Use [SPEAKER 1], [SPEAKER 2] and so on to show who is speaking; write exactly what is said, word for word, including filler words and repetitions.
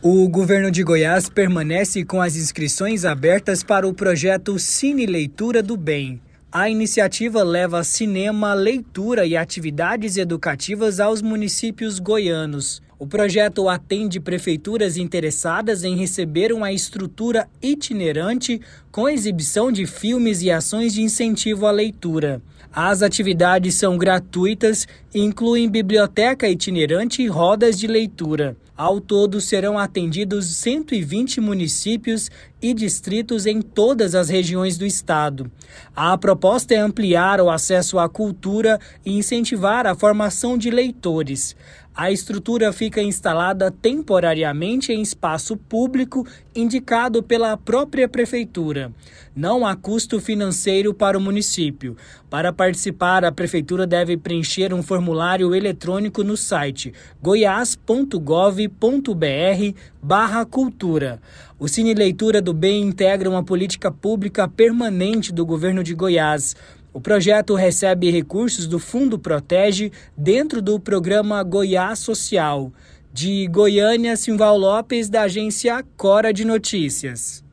[SPEAKER 1] O governo de Goiás permanece com as inscrições abertas para o projeto Cine Leitura do Bem. A iniciativa leva cinema, leitura e atividades educativas aos municípios goianos. O projeto atende prefeituras interessadas em receber uma estrutura itinerante com exibição de filmes e ações de incentivo à leitura. As atividades são gratuitas e incluem biblioteca itinerante e rodas de leitura. Ao todo, serão atendidos cento e vinte municípios e distritos em todas as regiões do estado. A proposta é ampliar o acesso à cultura e incentivar a formação de leitores. A estrutura fica instalada temporariamente em espaço público indicado pela própria prefeitura. Não há custo financeiro para o município. Para participar, a prefeitura deve preencher um formulário eletrônico no site goiás ponto gov ponto br barra cultura. O Cine Leitura do Bem integra uma política pública permanente do governo de Goiás. O projeto recebe recursos do Fundo Protege dentro do programa Goiás Social. De Goiânia, Simval Lopes, da agência Cora de Notícias.